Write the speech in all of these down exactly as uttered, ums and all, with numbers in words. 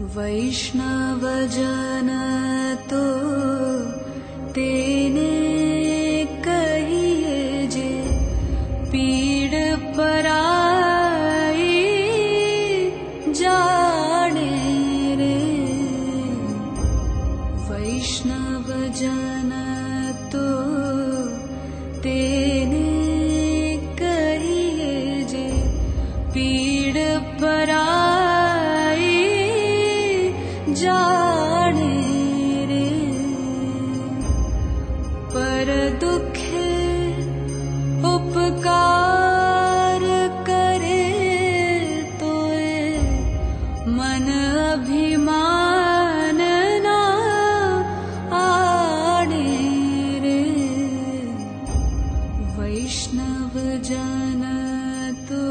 वैष्णव जन तो तेने कहिए जे पीड़ पराई जाने रे। वैष्णव जन तो तेने कहिए जे पीड़ पराई जाने रे। पर दुखे उपकार करे तोए मन अभिमान ना आने रे। वैष्णव जन तो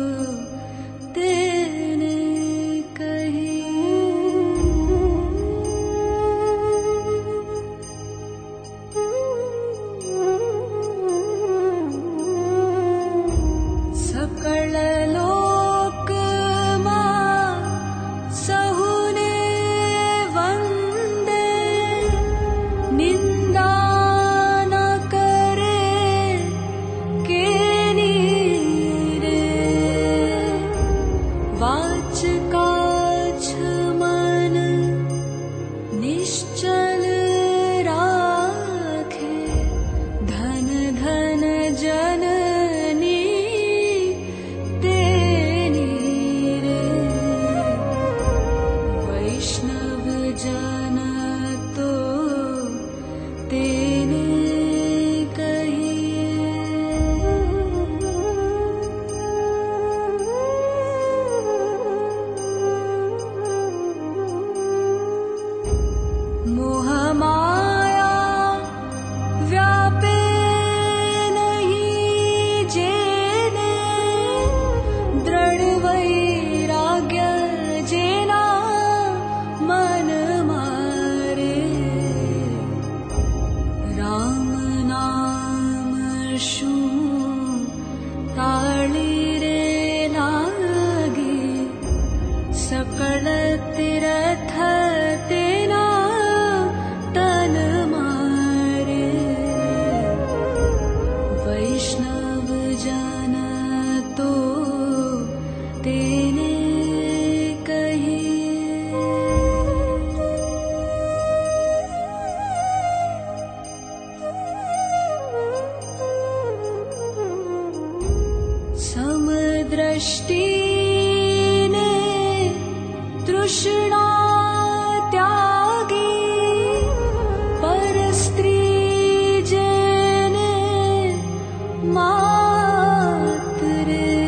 तेने सकल लोक मां सहुने वंदे निंदा न करे केनी रे। वाच काछ मन निश्चल राखे धन धन जननी वैष्णव जन तो तेने कहिए। मोह माया व्यापे नहीं जेने दृढ़ वैराग्य जेना मन मारे। राम नाम शू ताली रे लागे सकल तीरथ तेना तन मारे। वैष्णव जन तो तेने समदृष्टि ने तृष्णा त्यागी पर स्त्री जेने मात रे।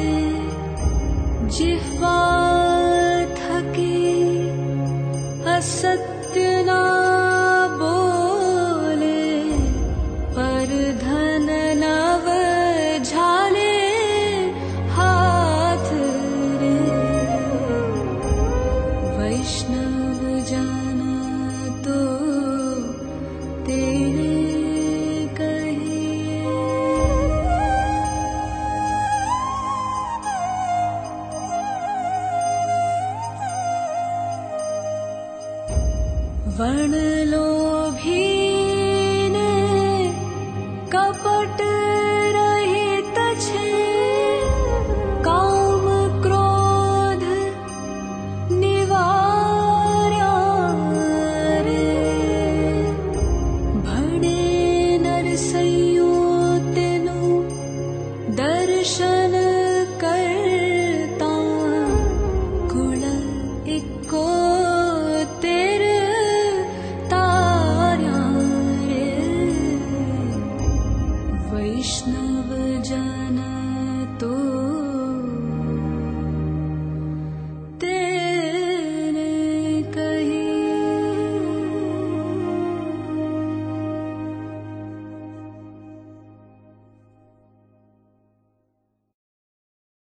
जिह्वा थकी असत्य ना बोले पर धन नव झाले वैष्णव जन तो तेने कहिए। वर्ण लोभी ने कपट रहित छे काम क्रोध निवार्या रे। भणे नरसैयो तेनु दर्शन करता कुल इको